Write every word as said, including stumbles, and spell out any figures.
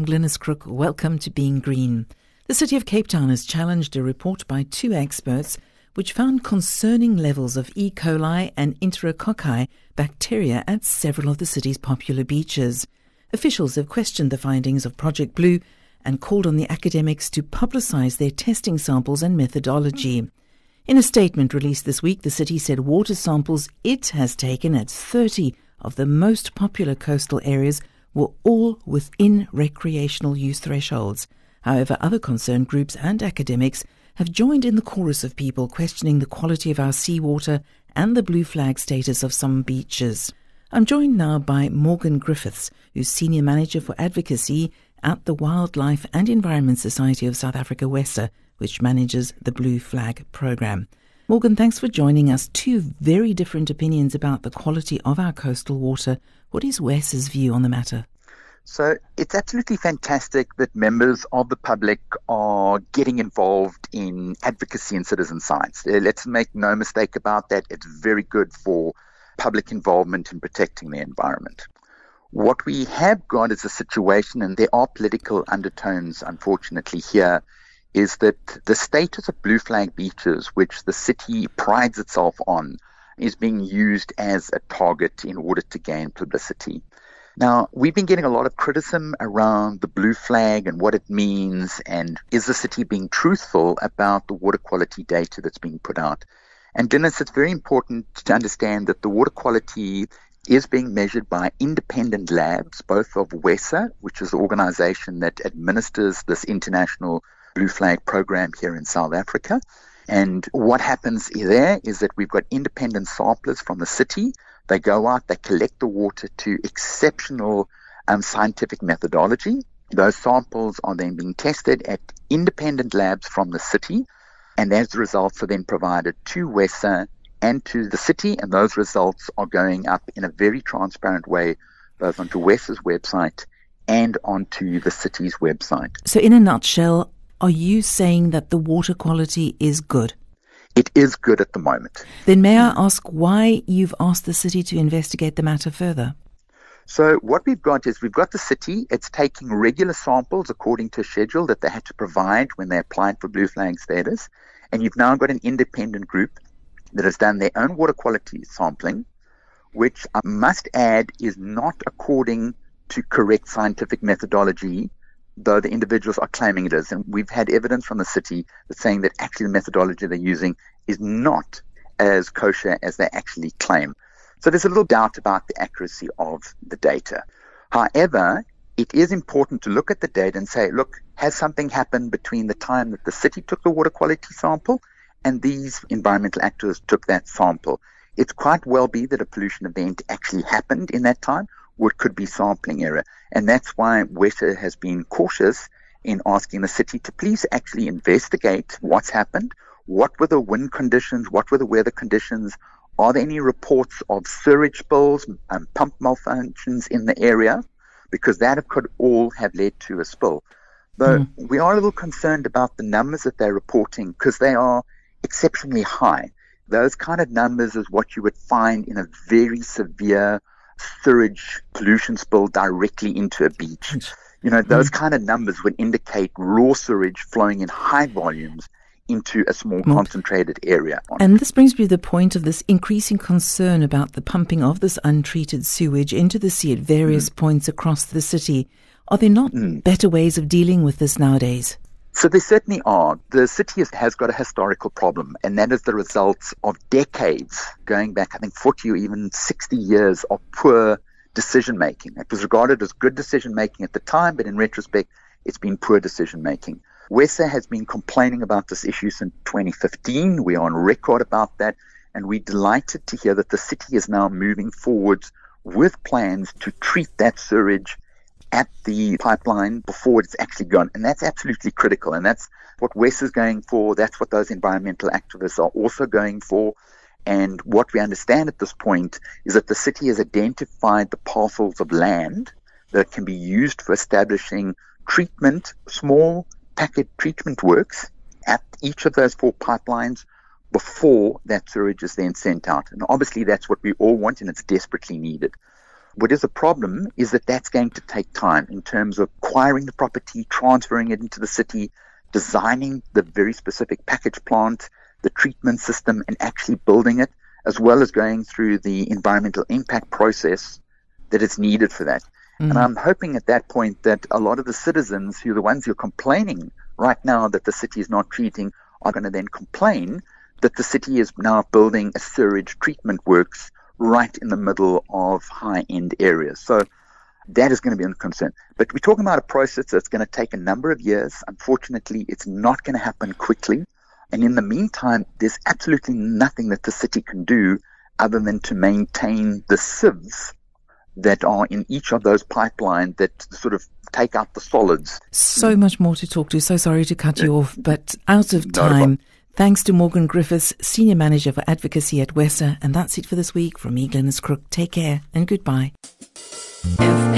Glynis Crook. Welcome to Being Green. The City of Cape Town has challenged a report by two experts which found concerning levels of E. coli and Enterococci bacteria at several of the city's popular beaches. Officials have questioned the findings of Project Blue and called on the academics to publicise their testing samples and methodology. In a statement released this week, the city said water samples it has taken at thirty of the most popular coastal areas were all within recreational use thresholds. However, other concerned groups and academics have joined in the chorus of people questioning the quality of our seawater and the blue flag status of some beaches. I'm joined now by Morgan Griffiths, who's Senior Manager for Advocacy at the Wildlife and Environment Society of South Africa, WESA, which manages the Blue Flag program. Morgan, thanks for joining us. Two very different opinions about the quality of our coastal water. What is WESA's view on the matter? So it's absolutely fantastic that members of the public are getting involved in advocacy and citizen science. Let's make no mistake about that. It's very good for public involvement in protecting the environment. What we have got is a situation, and there are political undertones, unfortunately, here, is that the status of blue flag beaches, which the city prides itself on, is being used as a target in order to gain publicity. Now, we've been getting a lot of criticism around the blue flag and what it means, and is the city being truthful about the water quality data that's being put out? And Dennis, it's very important to understand that the water quality is being measured by independent labs, both of WESA, which is the organization that administers this international Blue Flag program here in South Africa. And what happens there is that we've got independent samplers from the city. They go out, they collect the water to exceptional um, scientific methodology. Those samples are then being tested at independent labs from the city, and those results are then provided to WESA and to the city, and those results are going up in a very transparent way, both onto WESA's website and onto the city's website. So in a nutshell, are you saying that the water quality is good? It is good at the moment. Then may I ask why you've asked the city to investigate the matter further? So what we've got is we've got the city. It's taking regular samples according to a schedule that they had to provide when they applied for blue flag status. And you've now got an independent group that has done their own water quality sampling, which I must add is not according to correct scientific methodology, though the individuals are claiming it is. And we've had evidence from the city that's saying that actually the methodology they're using is not as kosher as they actually claim. So there's a little doubt about the accuracy of the data. However, it is important to look at the data and say, look, has something happened between the time that the city took the water quality sample and these environmental actors took that sample? It's quite well be that a pollution event actually happened in that time, or it could be sampling error. And that's why WESA has been cautious in asking the city to please actually investigate what's happened. What were the wind conditions? What were the weather conditions? Are there any reports of sewage spills and pump malfunctions in the area? Because that could all have led to a spill. Though mm. we are a little concerned about the numbers that they're reporting because they are exceptionally high. Those kind of numbers is what you would find in a very severe sewage pollution spill directly into a beach. You know, those mm. kind of numbers would indicate raw sewage flowing in high volumes into a small mm. concentrated area. And this brings me to the point of this increasing concern about the pumping of this untreated sewage into the sea at various mm. points across the city. Are there not mm. better ways of dealing with this nowadays? So there certainly are. The city has got a historical problem, and that is the result of decades, going back, I think, forty or even sixty years of poor decision-making. It was regarded as good decision-making at the time, but in retrospect, it's been poor decision-making. WESA has been complaining about this issue since twenty fifteen. We are on record about that, and we're delighted to hear that the city is now moving forward with plans to treat that sewage at the pipeline before it's actually gone. And that's absolutely critical. And that's what WESA is going for. That's what those environmental activists are also going for. And what we understand at this point is that the city has identified the parcels of land that can be used for establishing treatment, small packet treatment works at each of those four pipelines before that sewage is then sent out. And obviously that's what we all want, and it's desperately needed. what is a problem is that that's going to take time in terms of acquiring the property, transferring it into the city, designing the very specific package plant, the treatment system, and actually building it, as well as going through the environmental impact process that is needed for that. Mm. And I'm hoping at that point that a lot of the citizens, who are the ones who are complaining right now that the city is not treating, are going to then complain that the city is now building a sewage treatment works right in the middle of high-end areas. So that is going to be a concern. But we're talking about a process that's going to take a number of years. Unfortunately, it's not going to happen quickly. And in the meantime, there's absolutely nothing that the city can do other than to maintain the sieves that are in each of those pipelines that sort of take out the solids. So much more to talk to. So sorry to cut you off, but out of time. Thanks to Morgan Griffiths, Senior Manager for Advocacy at WESA. And that's it for this week from me, Glenys Crook. Take care and goodbye. If